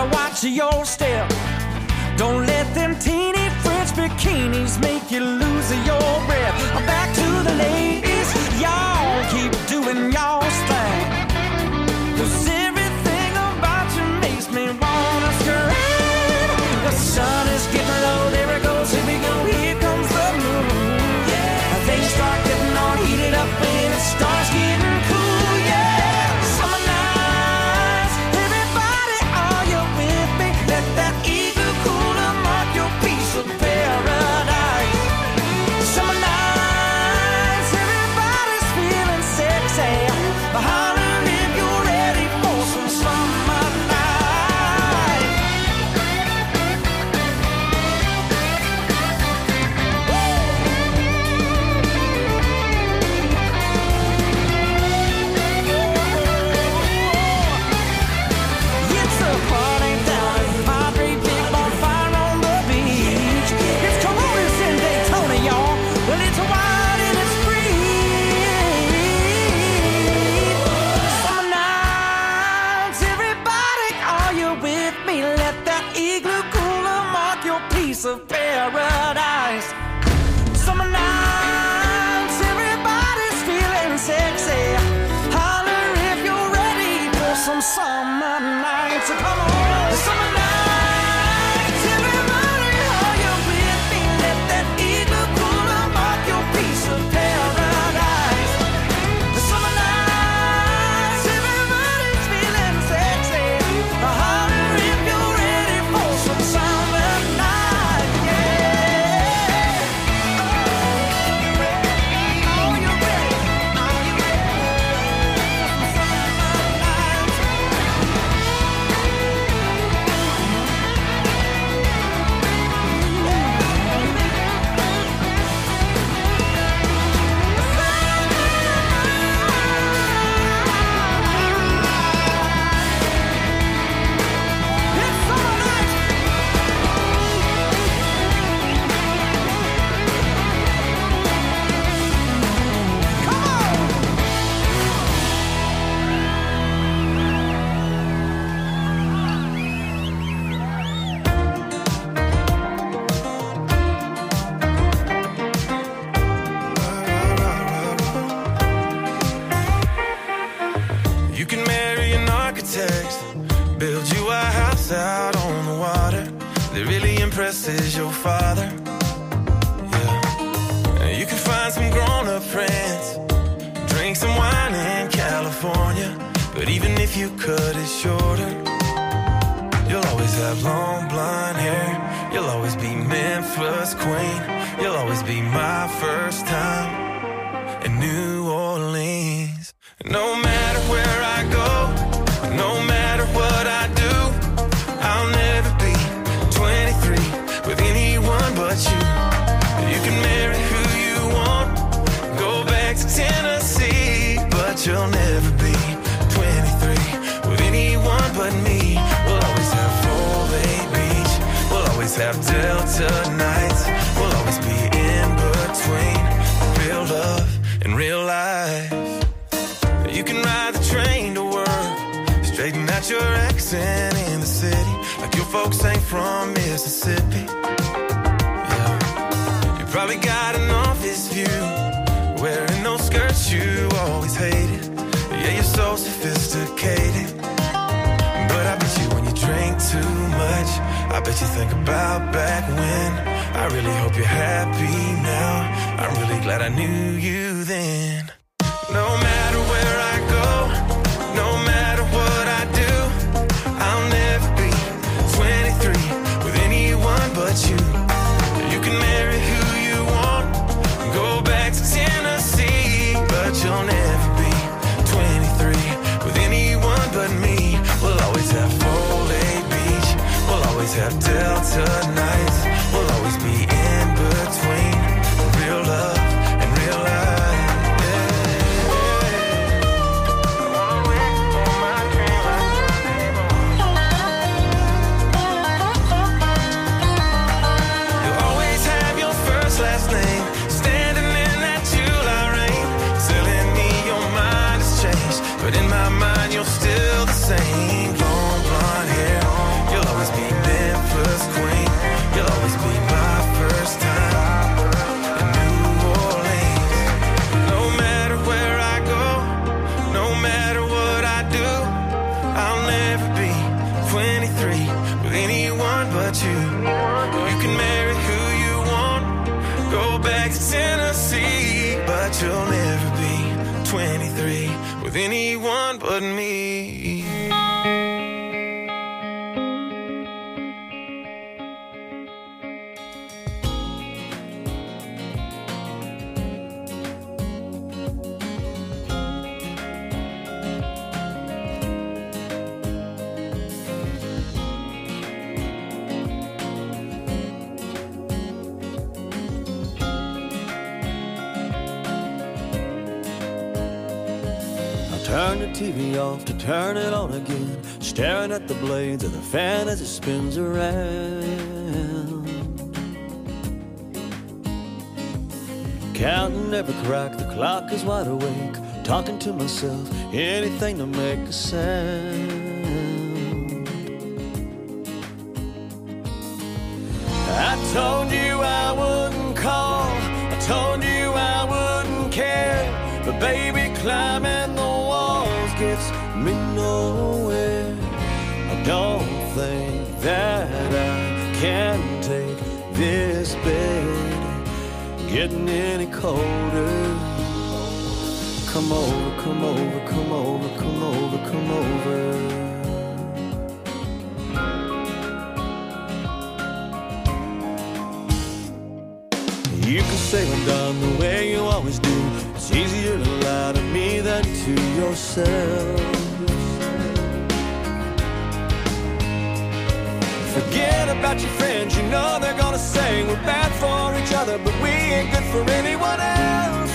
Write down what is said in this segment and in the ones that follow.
better watch your step. Don't let them teeny French bikinis make you lose your breath. Back to the ladies, y'all keep doing y'all's thing. 'Cause everything about you makes me wanna scream. The sun is getting low, there it goes, here we go, here comes the moon. Yeah, things start getting all heated up and it starts getting cool. Yeah, summer nights, everybody, are you with me? Let that eagle cooler mark your piece of paradise. Summer nights, everybody's feeling sexy. Holler if you're ready for some summer night. It's a party down at Padre, big bonfire on the beach. It's Coronas in Daytona, y'all. Well, it's wild and it's free. Summer nights, everybody, are you with me? Let that igloo cooler mark your piece of paradise. Summer nights, everybody's feeling sexy. Holler if you're ready for some summer nights. Come on, summer nights, everybody, are you with me? Let that igloo cooler mark your piece of paradise. Summer nights, everybody's feeling sexy. Holler if you're ready for some summer night. Yeah. Are you ready? Are you ready for some summer nights? It's summer nights. Come on. You can marry an architect, build you a house out on the water that really impresses your father. Yeah. And you can find some grown-up friends, drink some wine in California. But even if you cut it shorter, you'll always have long blonde hair. You'll always be Memphis queen. You'll always be my first time in New Orleans. No matter where I go, no matter what I do, I'll never be 23 with anyone but you. You can marry who you want, go back to Tennessee, but you'll never be 23 with anyone but me. We'll always have Foley Beach, we'll always have Delta nights, we'll always be in between real love and real life. You can ride the train to work, straighten out your accent in the city, like your folks ain't from Mississippi. Yeah. You probably got an office view, wearing those skirts you always hated. Yeah, you're so sophisticated. But I bet you when you drink too much, I bet you think about back when. I really hope you're happy now. I'm really glad I knew you then. No matter where I go, no matter what I do, I'll never be 23 with anyone but you. You can marry who you want, go back to Tennessee, but you'll never be 23 with anyone but me. We'll always have Foley Beach, we'll always have Delta nights, we'll always be in between real love and real life. Yeah. with anyone but me. Turn the TV off to turn it on again, staring at the blades of the fan as it spins around. Counting every crack, the clock is wide awake, talking to myself, anything to make a sound. I told you I wouldn't call, I told you I wouldn't care, but baby, climbing the gets me nowhere. I don't think that I can take this bed getting any colder. Come over, come over, come over, come over, come over. You can say I'm done the way you always do. It's easier to lie to me than to yourself. Forget about your friends, you know they're gonna say we're bad for each other, but we ain't good for anyone else.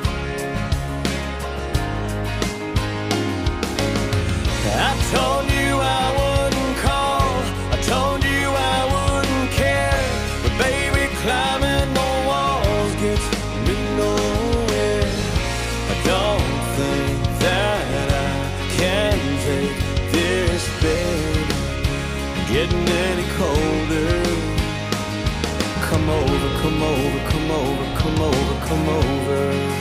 I told you I wouldn't call, I told you I wouldn't care, but baby, climbing the walls gets me nowhere. I don't think that I can take this bed getting any colder. Come over, come over, come over, come over, come over.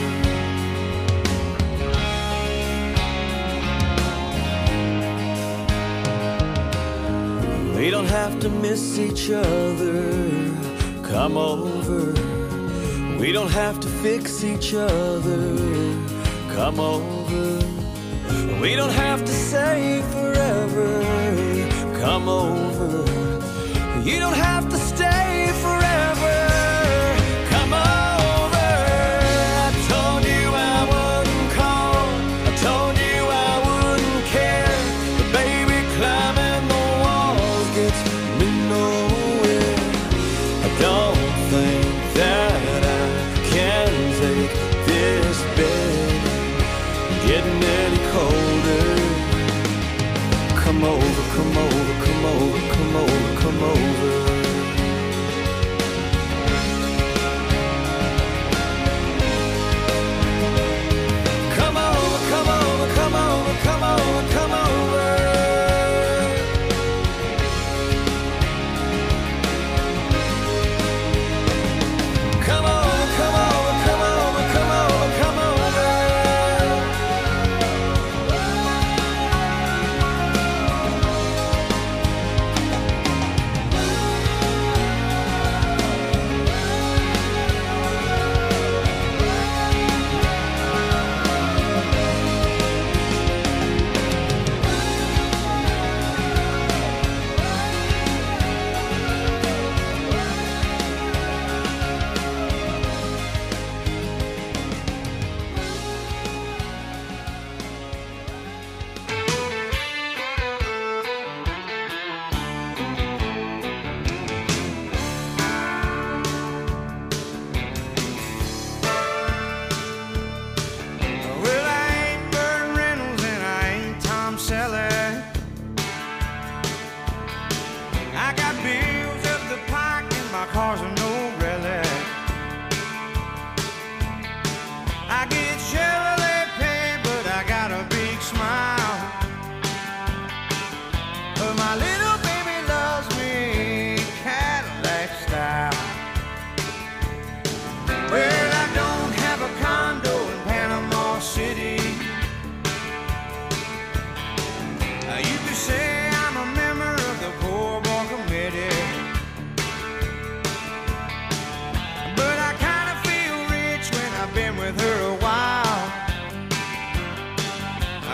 We don't have to miss each other. Come over. We don't have to fix each other. Come over. We don't have to say forever. Come over. You don't have to stay forever. Come over. I told you I wouldn't call, I told you I wouldn't care, but baby, climbing the walls gets me nowhere. I don't think that I can take this bed getting any colder. Come over, come over, come over, come over, come over. Come over, come over, come over, come over, come over. Come over, come over, come over, come over, come over.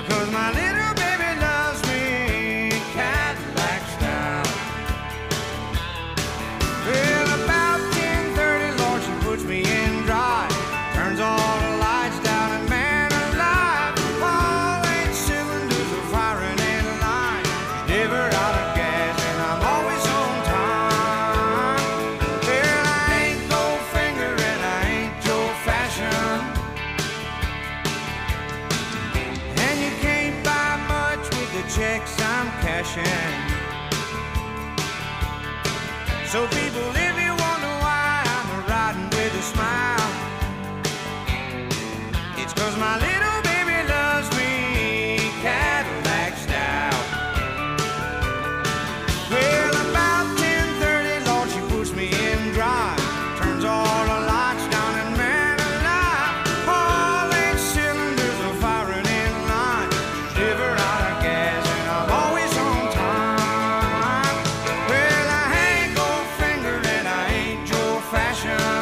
'cause my little baby loves me Cadillac style. Well, about 10:30, Lord, she puts me in drive, turns all the lights down, and man alive, all 8 cylinders are firing in line. She's never out of gas, and I'm always on time. Well, I ain't Goldfinger, and I ain't Joe Fashion, and you can't buy much with the checks I'm cashing. So people, if you wonder why I'm riding with a smile, it's 'cause my little baby loves me Cadillac style. Well, about 10:30, Lord, she puts me in drive, turns all the lights down, and man alive, all 8 cylinders are firing in line. She's never out of gas, and I'm always on time. Well, I ain't Goldfinger, and I ain't Joe Fashion,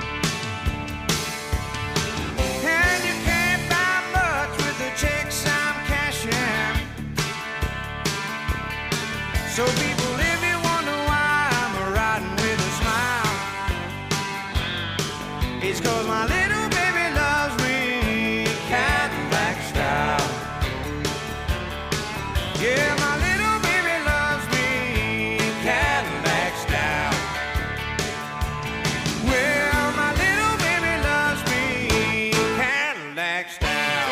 and you can't buy much with the checks I'm cashing. So people, if you wonder why I'm riding with a smile, it's 'cause my little baby loves me Cadillac style. Yeah, my little baby loves me Cadillac style. Well, my little baby loves me Cadillac style.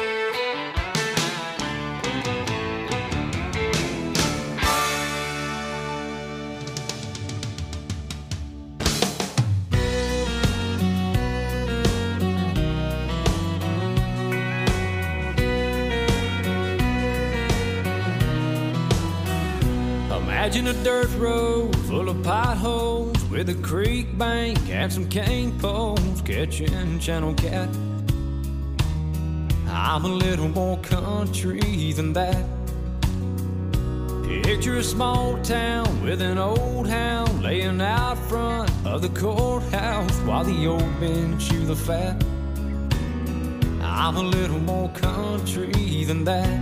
Imagine a dirt road full of potholes with a creek bank and some cane poles catching channel cat. I'm a little more country than that. Picture a small town with an old hound laying out front of the courthouse while the old men chew the fat. I'm a little more country than that.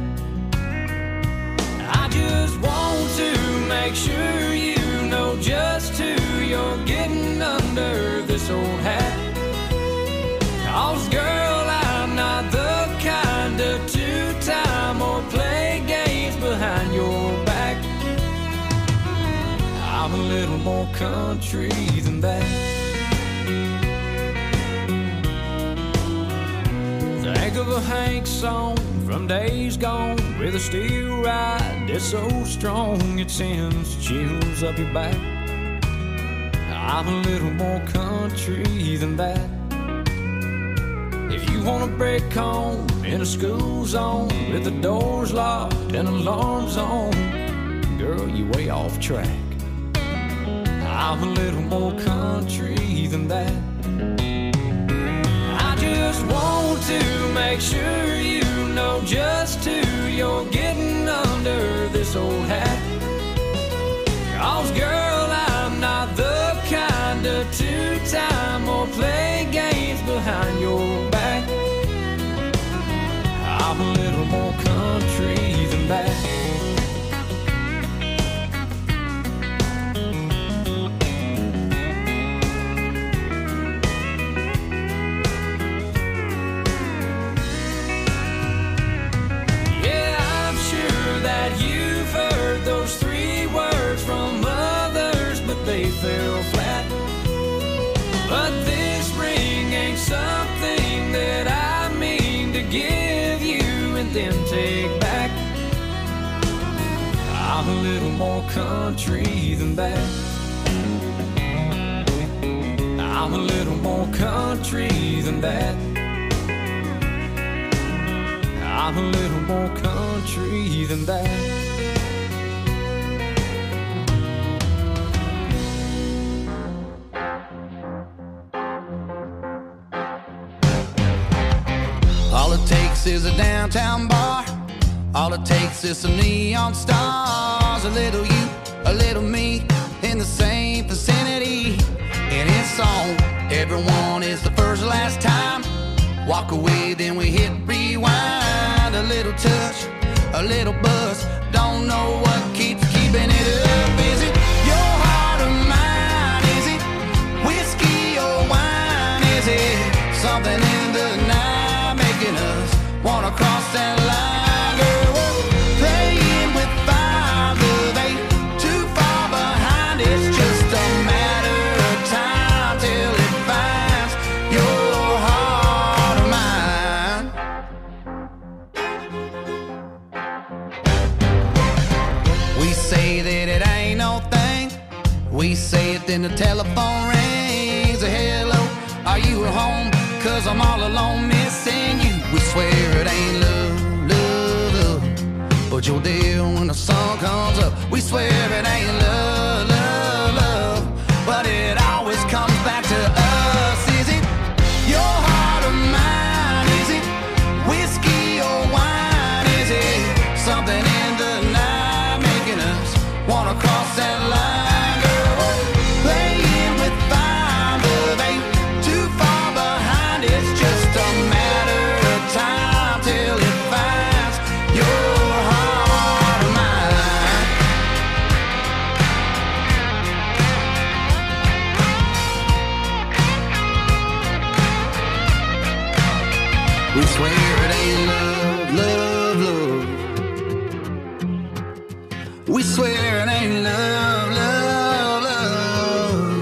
I just want to make sure you know just who you're getting under this old hat. 'Cause girl, I'm not the kind of two-time or play games behind your back. I'm a little more country than that. Think of a Hank song from days gone with a steel ride that's so strong it sends chills up your back. I'm a little more country than that. If you want to break home in a school zone with the doors locked and alarms on, girl, you way off track. I'm a little more country than that. I just want to make sure you know just who you're getting under this old hat. 'Cause girl, I'm not the kind of two-time or play games behind your back. I'm a little more country than that. They fell flat, but this ring ain't something that I mean to give you and then take back. I'm a little more country than that. I'm a little more country than that. I'm a little more country than that. All it takes is a downtown bar. All it takes is some neon stars. A little you, a little me, in the same vicinity. And it's on. Everyone is the first last time. Walk away, then we hit rewind. A little touch, a little buzz. Don't know what keeps keeping it up. Is it your heart or mine? Is it whiskey or wine? Is it something in the night making us wanna cross that line? Girl, we're playing with fire, love ain't too far behind. It's just a matter of time till it finds your heart or mine. We say that it ain't no thing. We say it then the telephone rings. Hello, are you at home? 'Cause I'm all alone missing you. We swear it ain't love, love, love, but you're there when the sun comes up. We swear it ain't love, love, love, but it always comes back to us. Is it your heart or mine? Is it whiskey or wine? Is it something in the night making us wanna cross that line? Girl, we're playing with fire, love ain't too far behind. It's just a matter of time till it finds your heart or mine. We swear it ain't love, love, love. We swear it ain't love, love, love.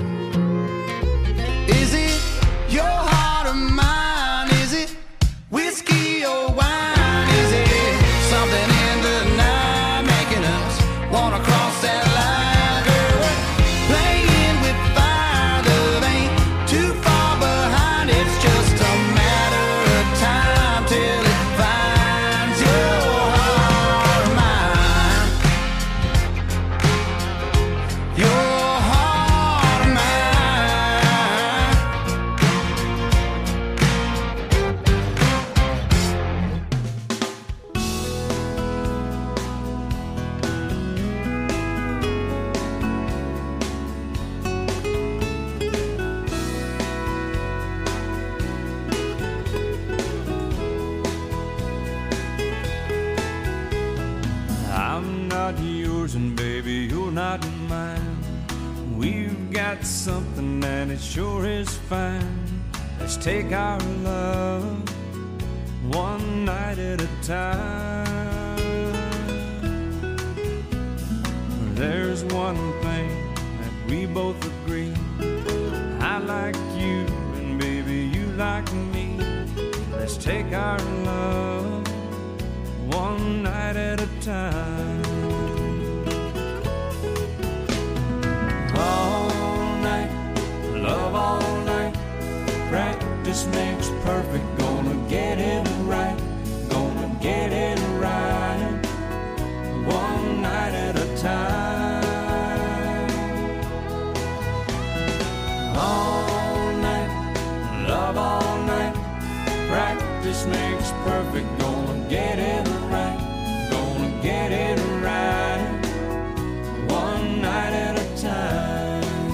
Is it your heart or mine? Is it whiskey or wine? Is it something in the night making us wanna cross that line? Girl, we're playing with fire, love ain't too far behind. It's just a matter of time till it finds your heart or mine. Your heart or mine. I'm not yours and baby, you're not mine. We've got something and it sure is fine. Let's take our love one night at a time. There's one thing that we both agree. I like you and baby you like me. Let's take our love one night at a time. All night, love all night. Practice makes perfect. Gonna get it right. Gonna get it right. One night at a time. All night, love all night. Practice makes perfect. Gonna get it right. Gonna get it right. One night at a time.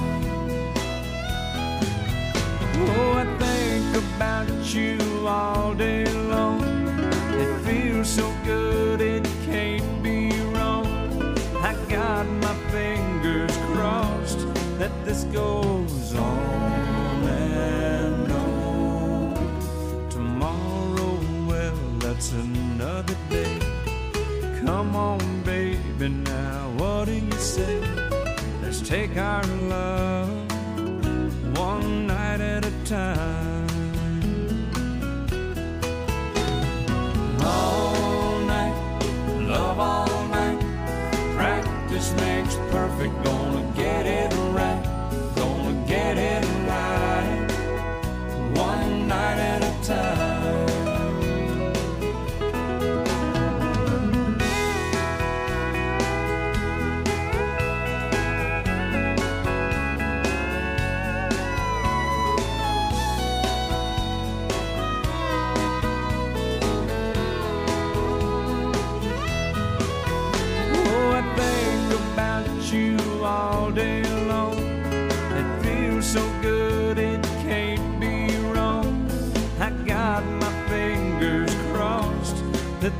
Oh, I think about you all day long. It feels so good, it can't be wrong. I got my fingers crossed that this goes on and on. Tomorrow, well, that's another day. Come on, baby, now what do you say? Let's take our love one night at a time. All night, love all night. Practice makes perfect. Gonna get it right. Gonna get it right. One night at a time.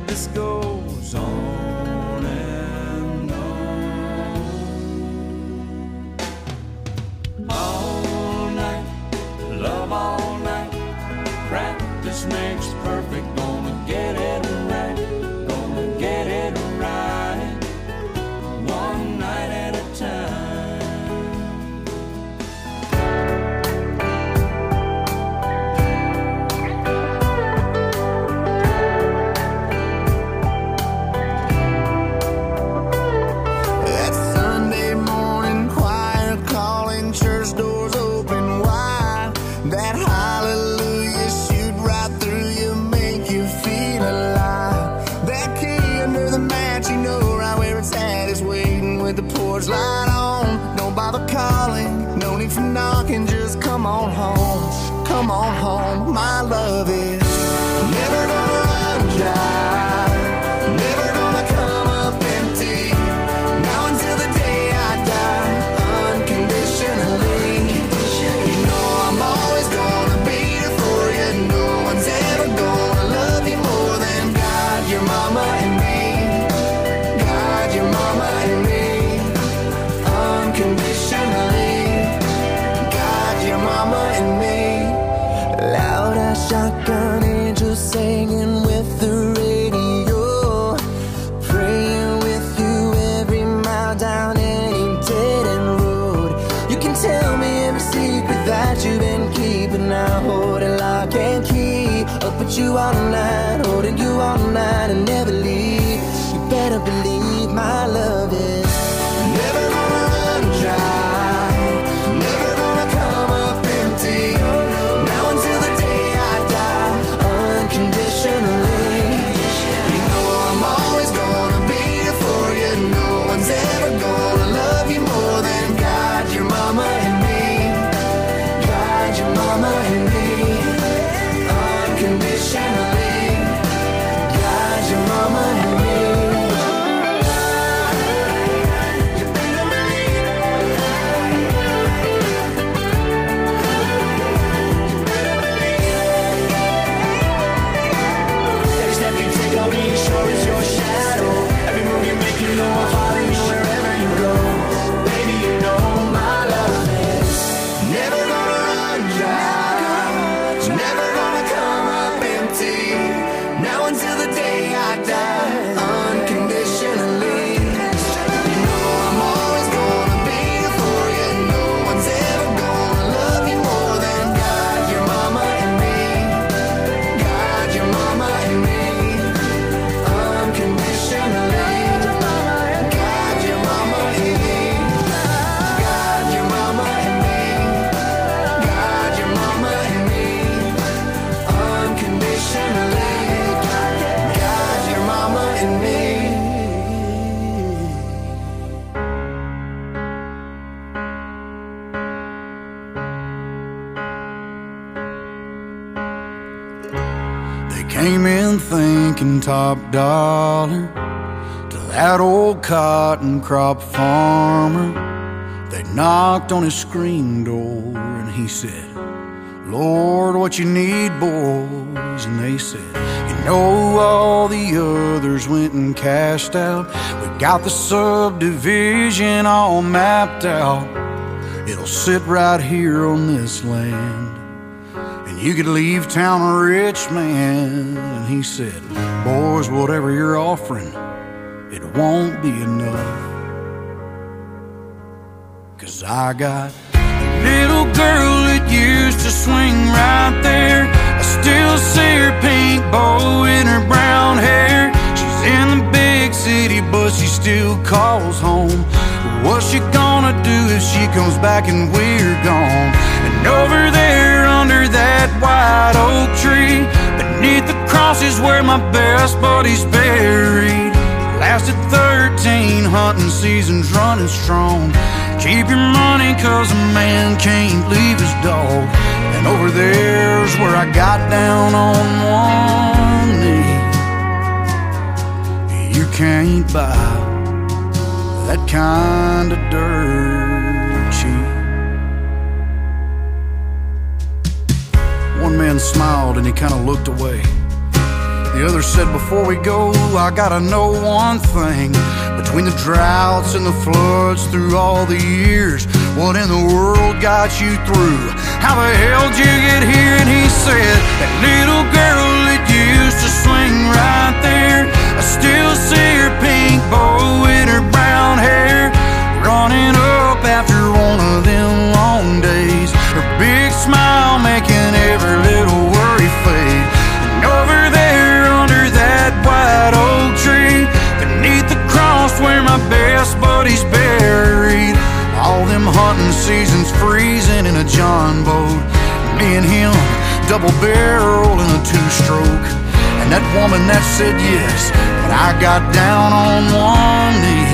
this goes on and on. All night, love all night. Practice makes perfect. Gonna get it right. Gonna get it right. One night at a time. Light on, don't bother calling, no need for knocking, just come on home, come on home. My love is never gonna run dry, never gonna come up empty, now until the day I die, unconditionally. You know I'm always gonna be here for you, no one's ever gonna love you more than God, your mama and me, God, your mama and me. Unconditionally, God, your mama and me. Loud as shotgun angels singing with the radio, praying with you every mile down any dead end road. You can tell me every secret that you've been keeping. I hold it lock and key, up with you all night, holding you all night and never leave. You better believe my love is never gonna run dry, never gonna come up empty, now until the day I die, unconditionally. You know I'm always gonna be here for you, no one's ever gonna love you more than God, your mama and me, God, your mama and me, unconditionally, God, your mama and me. Came in thinking top dollar to that old cotton crop farmer. They knocked on his screen door and he said, Lord, what you need, boys? And they said, you know all the others went and cashed out. We got the subdivision all mapped out. It'll sit right here on this land. You could leave town a rich man. And he said, boys, whatever you're offering, it won't be enough. 'Cause I got a little girl that used to swing right there. I still see her pink bow in her brown hair. She's in the big city, but she still calls home. What's she gonna do if she comes back and we're gone? And over there under that white oak tree, beneath the cross is where my best buddy's buried. Lasted 13 hunting seasons running strong. Keep your money 'cause a man can't leave his dog. And over there's where I got down on one knee. You can't buy that kind of dirt cheap. One man smiled and he kind of looked away. The other said, before we go, I gotta know one thing. Between the droughts and the floods through all the years, what in the world got you through? How the hell did you get here? And he said, that little girl that used to swing right there, I still see her pink bow in her brown hair, running up after one of them long days, her big smile making every little worry fade. And over there under that white oak tree, beneath the cross where my best buddy's buried, all them hunting seasons freezing in a John boat, me and him double barrel in a two-stroke. And that woman that said yes, but I got down on one knee.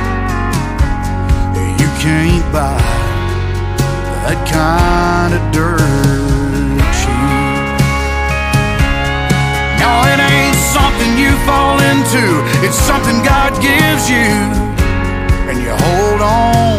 You can't buy that kind of dirt cheap. No, it ain't something you fall into, it's something God gives you and you hold on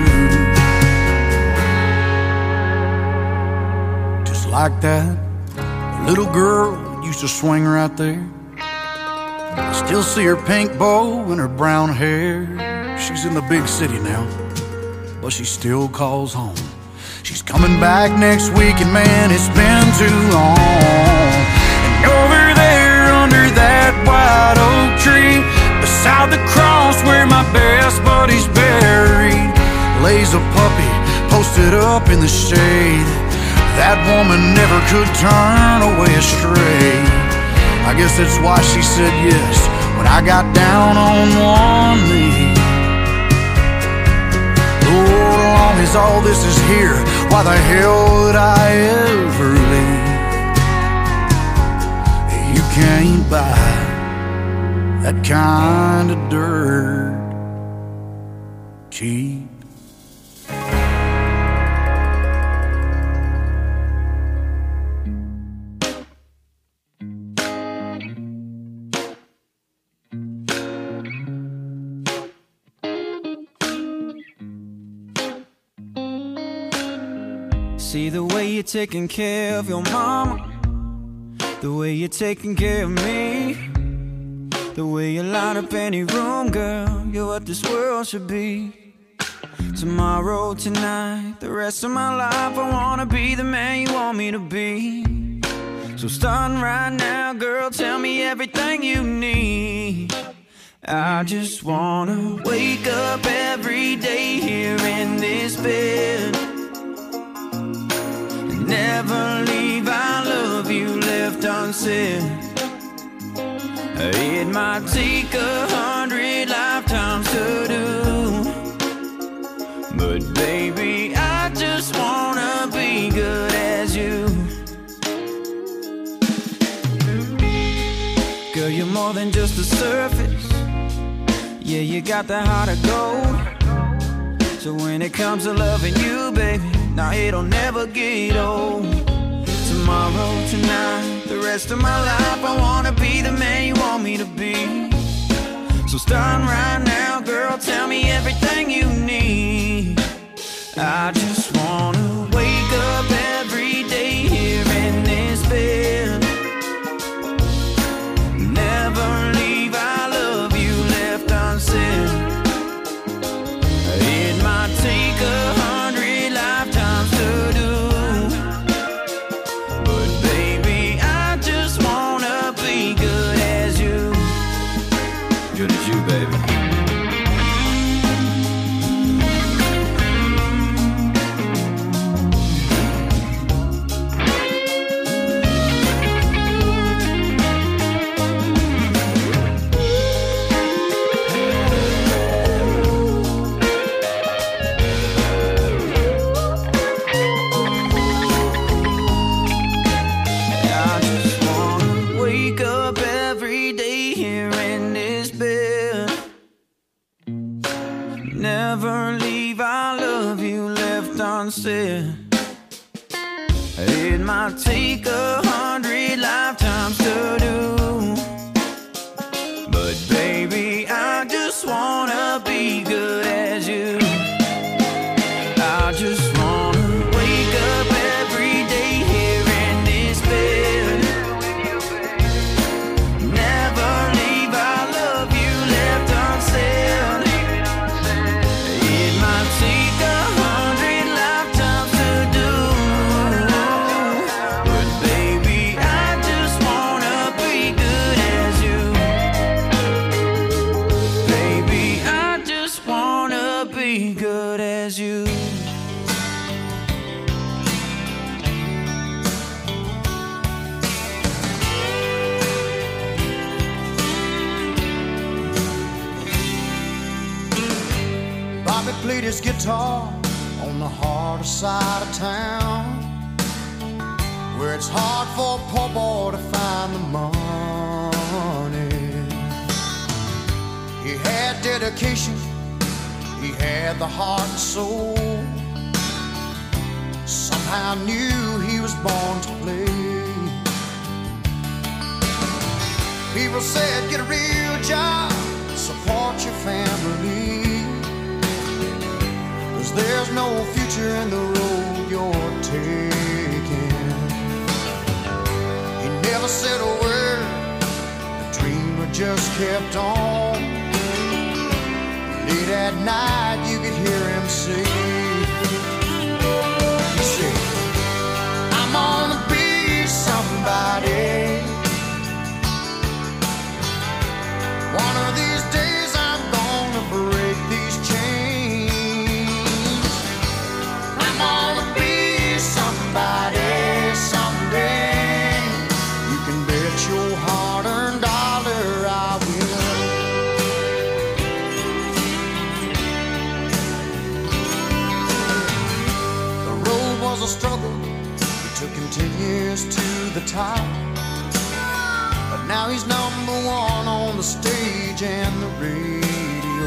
to. Just like that little girl used to swing right there. I still see her pink bow and her brown hair. She's in the big city now, but she still calls home. She's coming back next week, and man, it's been too long. And over there under that white oak tree, beside the cross where my best buddy's buried, lays a puppy posted up in the shade. That woman never could turn away astray. I guess that's why she said yes when I got down on one knee. Oh, as long as all this is here, why the hell would I ever leave? You can't buy that kind of dirt cheap. See the way you're taking care of your mama, the way you're taking care of me, the way you light up any room, girl, you're what this world should be. Tomorrow, tonight, the rest of my life, I wanna be the man you want me to be. So starting right now, girl, tell me everything you need. I just wanna wake up every day here in this bed, never leave I love you left unsaid. It might take 100 lifetimes to do, but baby, I just wanna be good as you. Girl, you're more than just the surface. Yeah, you got the heart of gold. So when it comes to loving you, baby, now it'll never get old. Tomorrow, tonight, the rest of my life, I wanna be the man you want me to be. So starting right now, girl, tell me everything you need. I just wanna wake up every day here in this bed, never leave I love you left unsaid. It might take 100 lifetimes to do, but baby, I just wanna be good as you. Good as you, baby. Never leave I love you left unsaid. It might take 100 lifetimes to do, but baby, I just wanna be good as you. I just wanna wake up every day here in this bed, played his guitar on the harder side of town, where it's hard for a poor boy to find the money. He had dedication, he had the heart and soul. Somehow knew he was born to play. People said, get a real job, support your family, 'cause there's no future in the road you're taking. He never said a word, the dreamer just kept on. Late at night you could hear him say, he said, I'm gonna be somebody. One of these days I'm gonna break these chains. I'm gonna be somebody someday. You can bet your hard-earned dollar I will. The road was a struggle, it took him 10 years to the top. But now he's number one on the stage and the radio.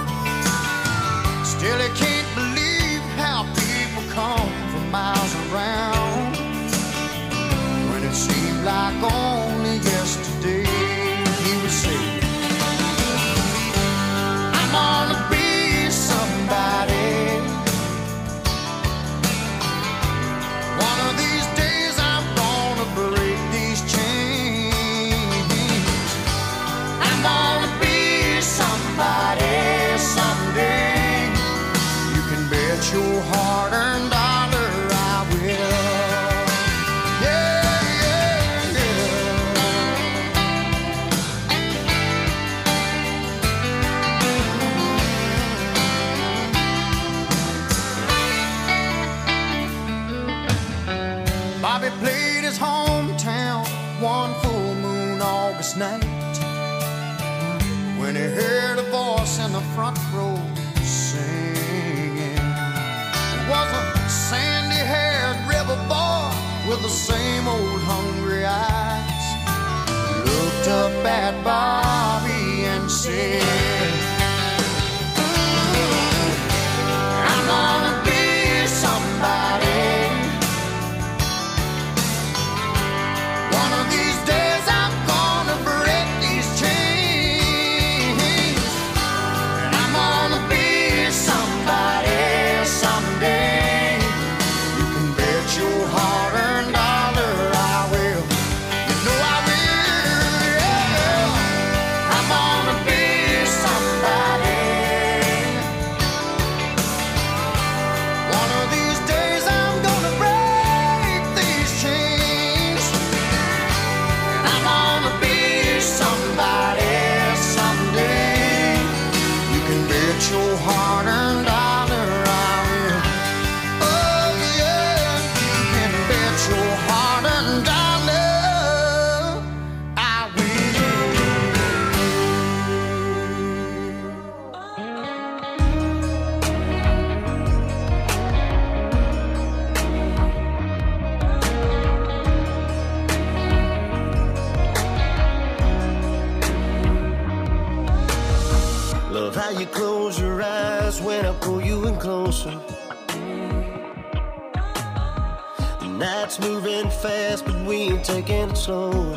Still he can't believe how people come from miles around, when it seemed like only yesterday he would say, I'm gonna be somebody. One of these days I'm gonna break these chains. I'm gonna be somebody someday. You can bet your hard-earned dollar I will. Yeah, yeah, yeah. Bobby played his hometown one full moon August night, when he heard a voice in the front row singing. It was a sandy-haired river boy with the same old hungry eyes. He looked up at Bobby and said, I'm gonna be somebody. One of these days I'm gonna break these chains. And I'm gonna be somebody someday. You can bet your hard-earned dollar I will. You know I will, yeah. I'm gonna be somebody. One of these days I'm gonna break these chains. I'm gonna be somebody someday. You can bet your hard-earned dollar I will. Oh yeah, you can bet your hard-earned dollar I will. Love how you close your eyes when I pull you in closer. The night's moving fast, but we ain't taking it slower.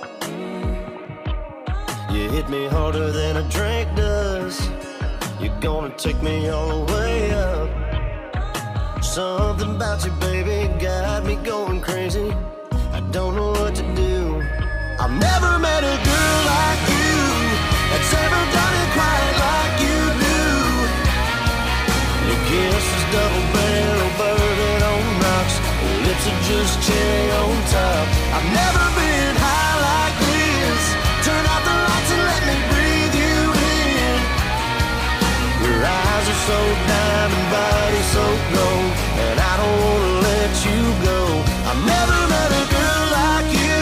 You hit me harder than a drink does. You're gonna take me all the way up. Something about you, baby, got me going crazy. I don't know what to do. I've never met a girl like you that's ever done it quite like you do. Your kiss is double-barrel bourbon on rocks. Your lips are just cherry on top. I've never been high like this. Turn out the lights and let me breathe you in. Your eyes are so diamond, body so gold, and I don't wanna let you go. I've never met a girl like you.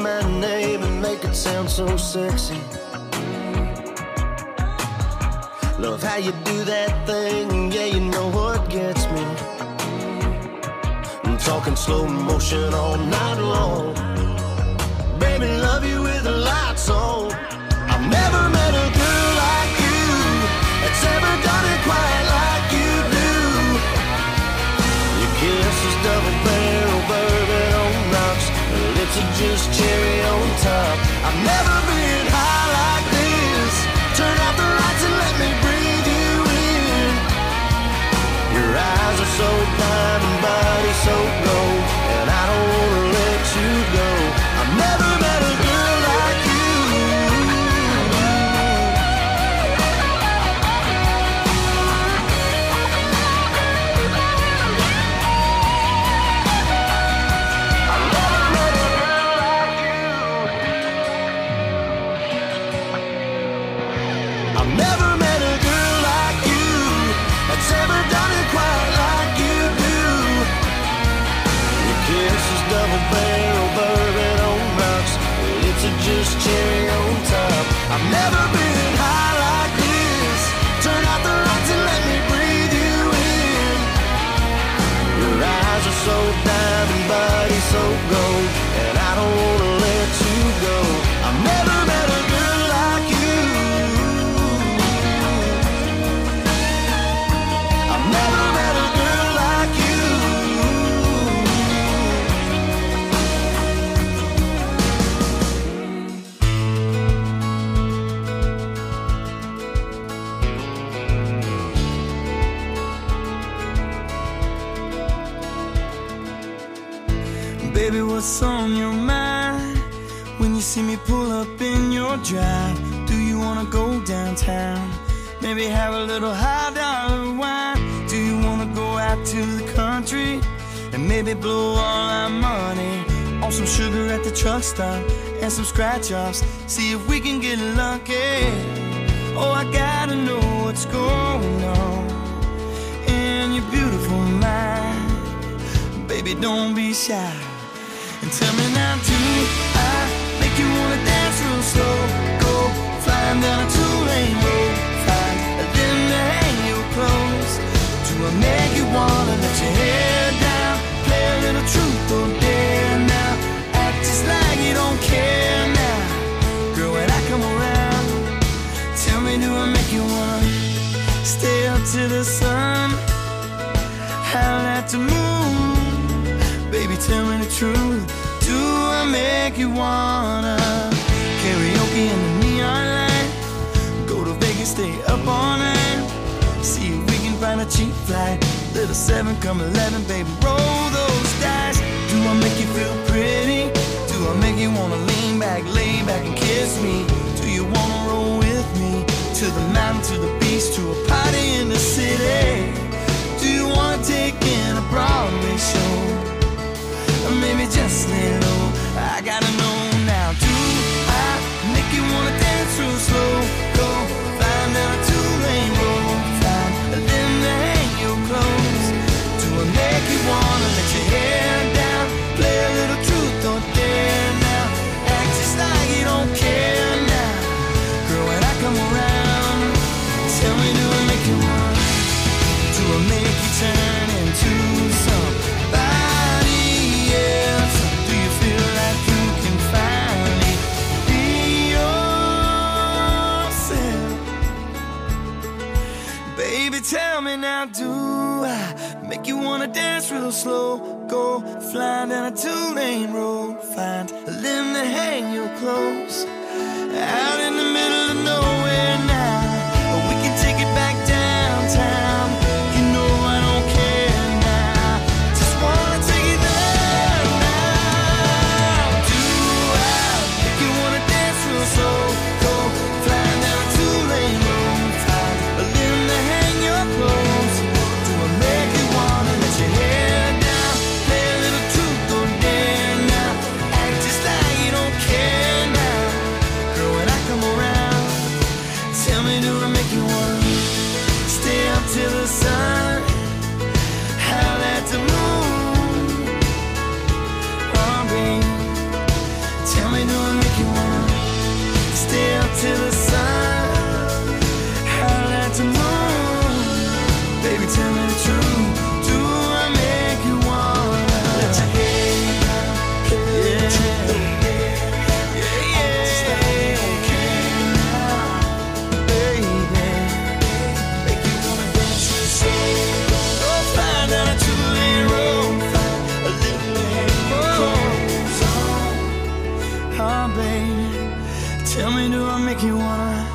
my name and make it sound so sexy. Love how you do that thing, yeah, you know what gets me. I'm talking slow motion all night long. Baby, love you with the lights on. I've never met a girl like you that's ever done it quite like you do. Your kiss is double barrel bourbon on rocks, your lips are just cherry on top. I've never been high like this. Turn out the lights and let me breathe you in. Your eyes are so diamond, body so gold, and I don't wanna let you go. I've never met a girl like you. I've never met a girl like you that's ever done it quite like you do. Your kiss is double barrel bourbon on rocks, your lips are just cherry on top. I've never been high like this. Turn out the lights and let me breathe you in. Your eyes are so diamond, body so gold, and I don't wanna let you go. I've never met a girl like you. I've never met a girl like you. Baby, what's on your mind when you see me pull up in your drive? Do you wanna go downtown? Maybe have a little high dollar wine? Do you wanna go out to the country and maybe blow all our money on some sugar at the truck stop and some scratch offs? See if we can get lucky. Oh, I gotta know what's going on in your beautiful mind. Baby, don't be shy. And tell me now, do I make you wanna dance real slow? Go flying down a two-lane road, find a limb to hang your clothes. Do I make you wanna let your hair down, play a little truth or dare now, act just like you don't care now? Girl, when I come around, tell me, do I make you wanna stay up to the sun, howl at the moon? Baby, tell me the truth. Do I make you wanna karaoke in the neon light? Go to Vegas, stay up all night. See if we can find a cheap flight. Little 7, come 11, baby, roll those dice. Do I make you feel pretty? Do I make you wanna lean back, lay back and kiss me? Do you wanna roll with me to the mountain, to the beach, to a party in the city? Do you wanna take in a Broadway show? Or maybe just lay low. I gotta know now. Do I make you wanna dance real slow? Go flying down a two-lane road, find a limb to hang your clothes. Do I make you wanna let your hair down, play a little truth or dare now, act just like you don't care now? Girl, when I come around, tell me, do I make you wanna? Do I make you turn into somebody else? Do you feel like you can finally be yourself? Baby, tell me now, do I make you wanna dance real slow? Go flying down a two-lane road, find a limb to hang your clothes, out in the middle of nowhere now. Or we can take it back downtown. You know I don't care now, just wanna take it there now. Do I make you wanna dance real slow? Go flying down a two-lane road, find a limb to hang your clothes. Do I make you wanna let your hair down, play a little truth or dare now, act just like you don't care now? Girl, when I come around, Tell me, do I make you wanna?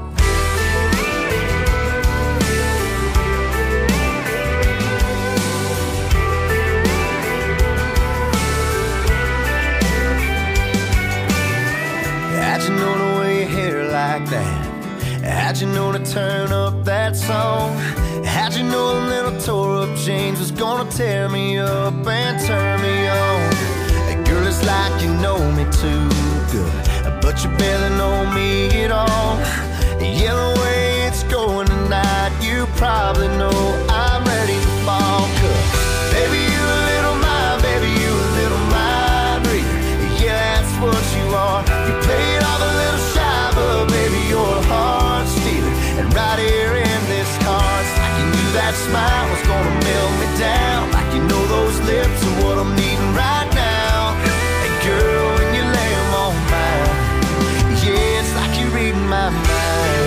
How'd you know to wear your hair like that? How'd you know to turn up that song? How'd you know a little tore up jeans was gonna tear me up and turn me on? Hey, girl, it's like you know me too good, but you barely know me at all. Yeah, the way it's going tonight, you probably know I'm ready to fall. 'Cause baby, you a little mind, baby, you a little mind reader. Yeah, that's what you are. You play it off a little shy, but baby, you're a heart stealer. And right here in this car, it's like you knew that smile was gonna melt me down. Like you know those lips are what I'm needing right now. And girl, when you lay them on mine, yeah, it's like you're reading my mind.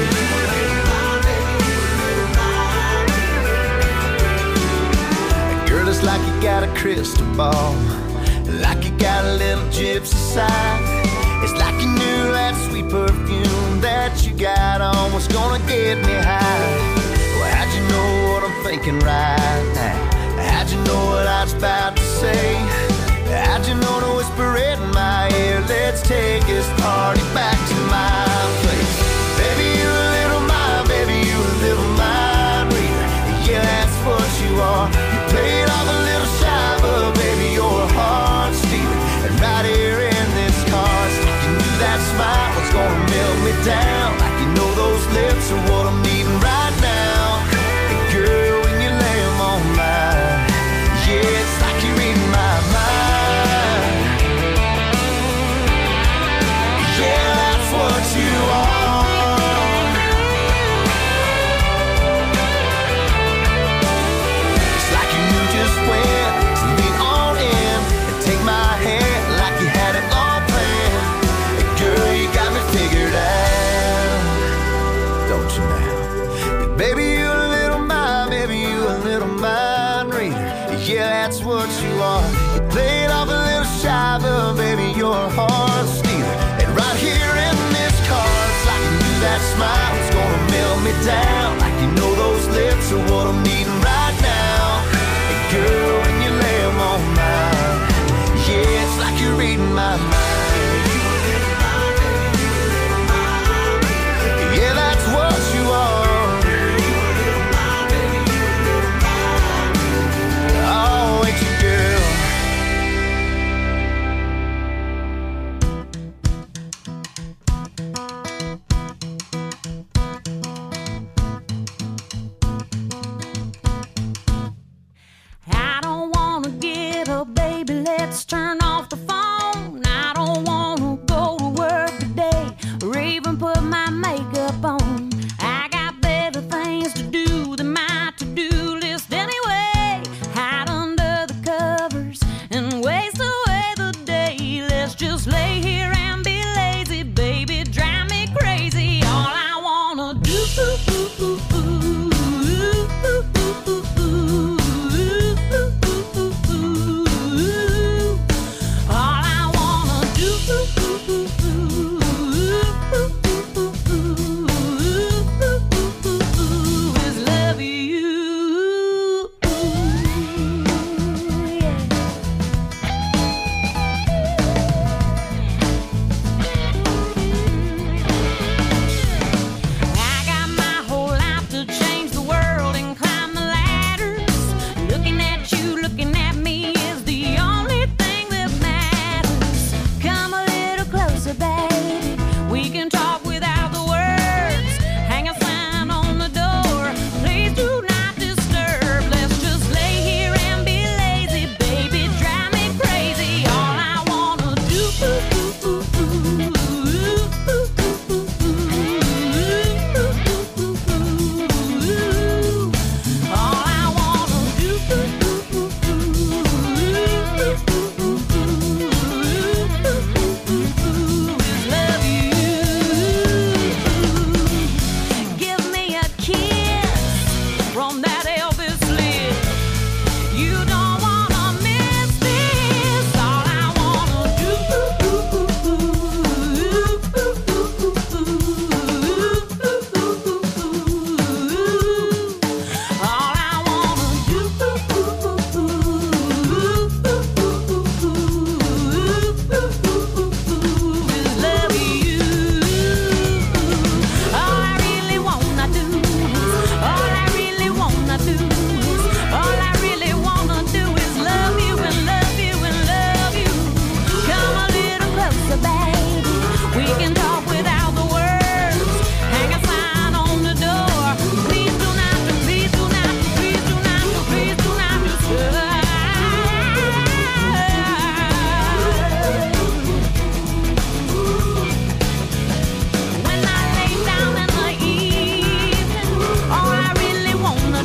Girl, it's like you got a crystal ball, like you got a little gypsy side. It's like you knew that sweet perfume that you got on was gonna get me high. Well, how'd you know what I'm thinking right now? How'd you know what I was about to say? How'd you know to whisper it in my ear? Let's take this party back to my place. Baby, you a little mind, baby, you a little mind reader. Yeah, that's what you are. You play it off a little shy, but baby, you're a heart stealer. And right here in this car, it's like you knew that smile was gonna melt me down. Like you know those lips are what I'm needing right now. And girl, when you lay them on mine, yeah, it's like you're reading my mind. Yeah, that's what you are. It's like you knew just when to lean on in and take my hand like you had it all planned. And girl, you got me figured out, don't you now? And baby, you a little mind, baby, you a little mind reader. Yeah, that's what you are. You play it off a little shy, but baby, you're a heart stealer. And right here in this car, it's like you knew that smile was gonna melt me down. Like you know those lips are what I'm needing right now. And girl, when you lay them on mine, yeah, it's like you're reading my mind. Yeah, that's what you are. Oh, ain't you, girl?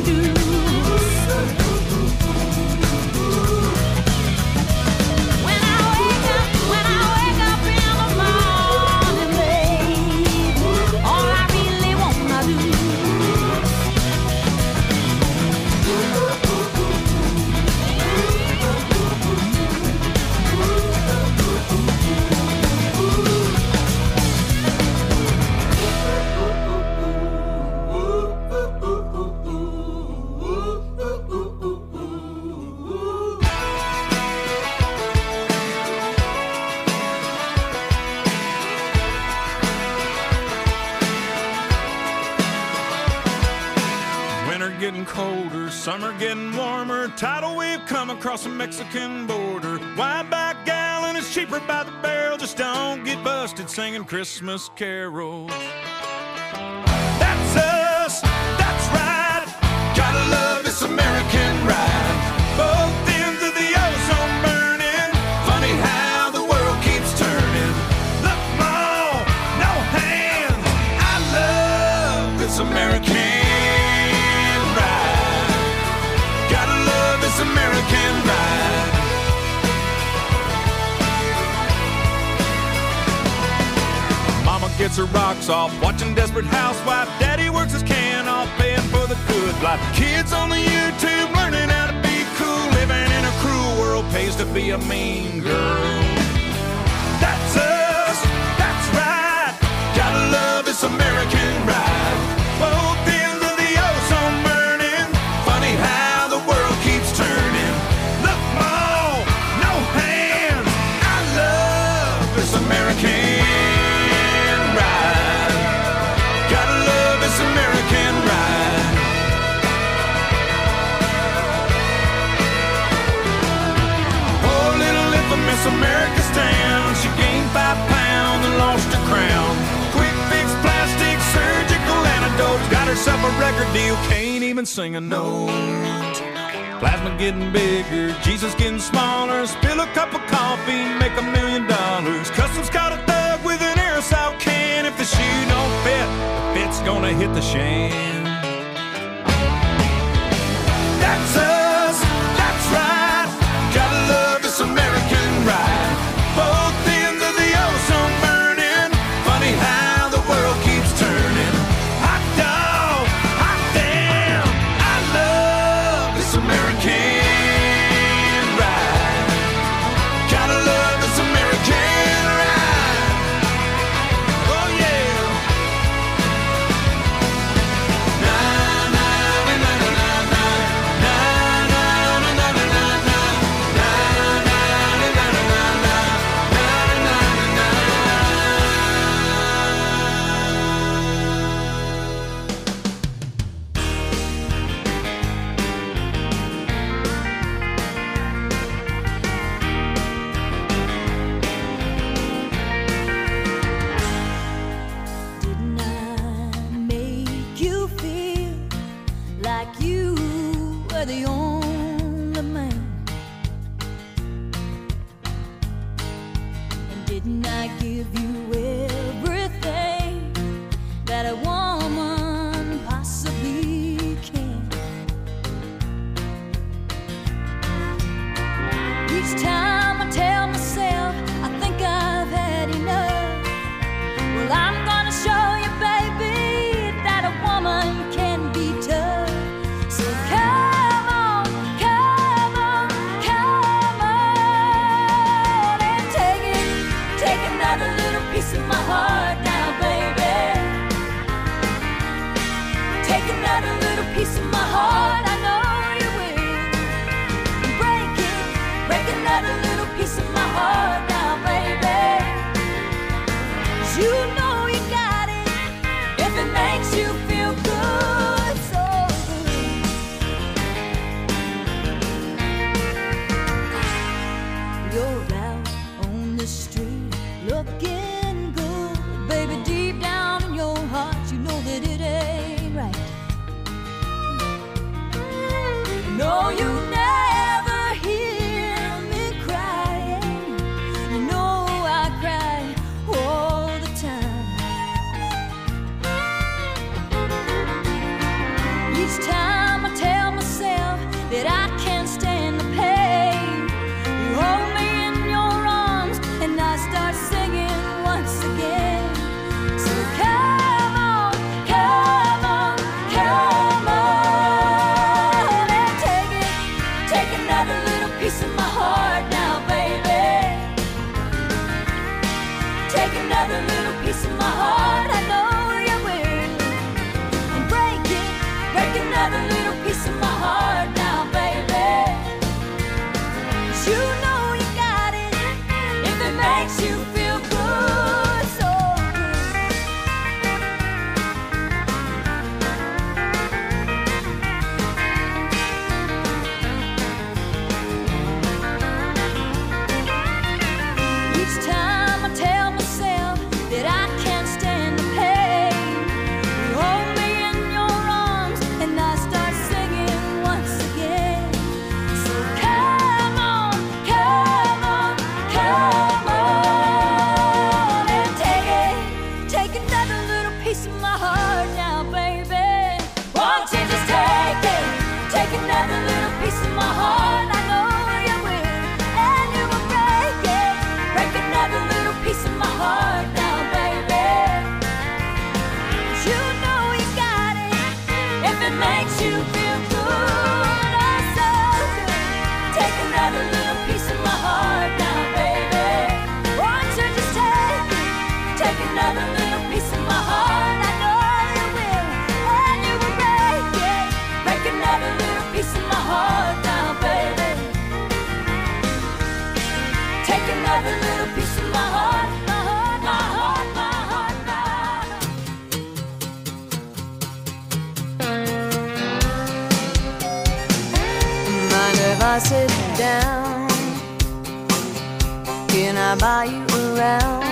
do. When I wake up in the morning, babe, all I really wanna do. Winter getting colder, summer getting warmer. Tidal wave come across the Mexican border. Wide back gallon is cheaper by the barrel. Just don't get busted singing Christmas carols. That's us, that's right. Gotta love this American ride. Both ends of the ozone burning. Funny how the world keeps turning. Look, Mom, no hands. I love this American ride. Gotta love this American ride. Mama gets her rocks off, watching Desperate Housewife. Daddy works his can off, paying for the good life. Kids on the YouTube learning how to be cool. Living in a cruel world pays to be a mean girl. That's us, that's right. Gotta love this American ride. Both ends of the ozone burning. Funny how the world keeps turning. Look, Mom, no hands. I love this American ride. Gotta love this American ride. Oh, little infamous America stands. She gained 5 pounds and lost her crown. Quick fix, plastic, surgical antidotes. Got herself a record deal, can't even sing a note. Plasma getting bigger, Jesus getting smaller. Spill a cup of coffee, make $1 million. Customs caught a thug with an aerosol can. If the shoe don't fit, the fit's gonna hit the shan. That's us, that's right. Gotta love this American ride. Both ends of the ozone burning. Funny how the world keeps turning. Hot dog, hot damn. I love this American ride. Gotta love this American ride. Oh yeah. Na na na na na na na na na na na na na Didn't I make you feel like you were the only man? And didn't I give you everything that a woman possibly can? Each time I tell myself I think I've had enough. Well, I'm gonna show you, baby, that a woman can be tough. So come on, come on, come on, and take another little piece of my heart now, baby. Take another little piece of my heart, I know you will. Break another little piece of my heart now, baby. 'Cause you know you got it if it makes you feel good, so good. You're out on the street looking good, baby. Deep down in your heart, you know that it ain't right. No, you never hear me crying. You know I cry all the time. Each time I that makes you feel good, oh so good. Take another little piece of my heart now, baby. Won't you just take another little piece of my heart? I know you will, and you will break another little piece of my heart now, baby. Take another little piece of my heart, my heart, my heart, my heart, my heart. Mind if I sit down? Can I buy you around?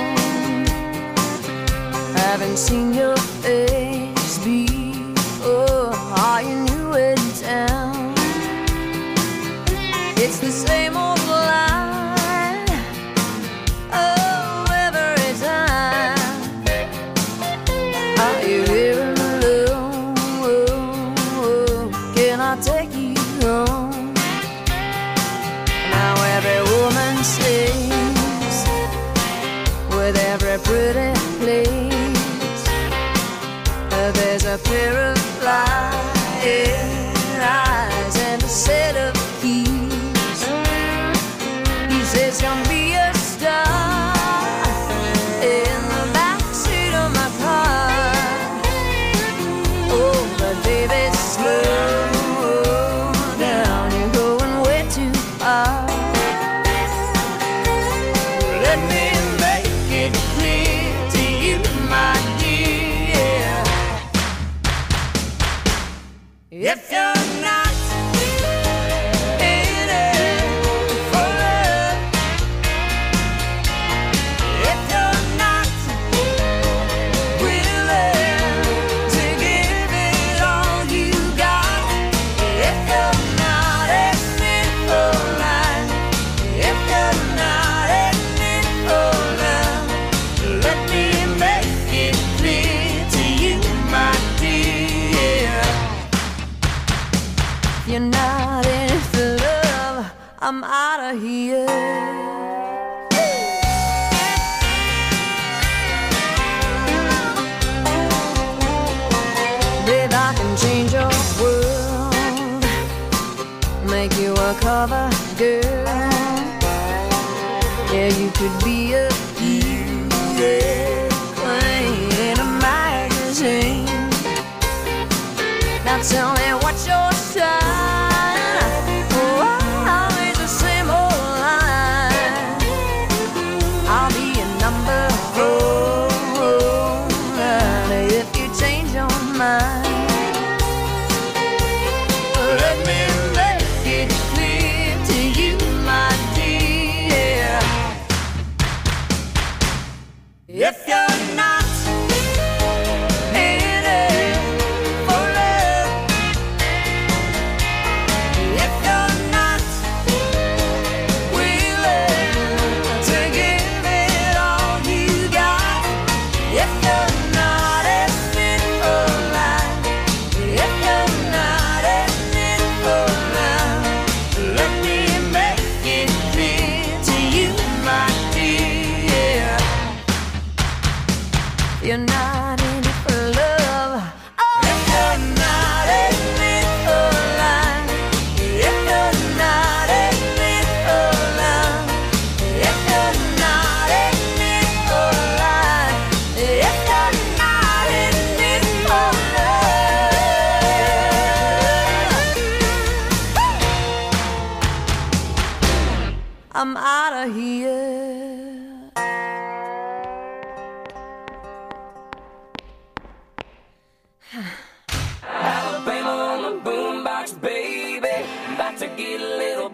Haven't seen your face before. Are you new in town? It's the same old line, oh, every time. Are you here alone? Can I take you home? Now every woman sings with every pretty place. There's a pair of flying eyes and a set of keys. He says, "Come be a star in the backseat of my car." Oh, but baby, slow down, you're going way too far. Let me make it clear to you, my dear. If you're not in it for love, if you're not willing to give it all you got, if you're not in it for life, if you're not in it for love, let me make it clear to you, my dear. If you're not in it for love, I'm out of here. Babe, I can change your world, make you a cover girl. Yeah, you could be a queen in a magazine. Now tell me what's your sign? Oh, always the same old line. I'll be a number 4 if you change your mind. Let me make it clear to you, my dear. If you're not in it for love, if you're not willing to give it all you got, if you're not in it for life, if you're not in it for love, let me make it clear to you, my dear. You're not in it for love. Oh, if you're not in it for life, if you're not in it for love, if you're not in it for life, if you're not in it for love, I'm out of here. Alabama on the boombox, baby. About to get a little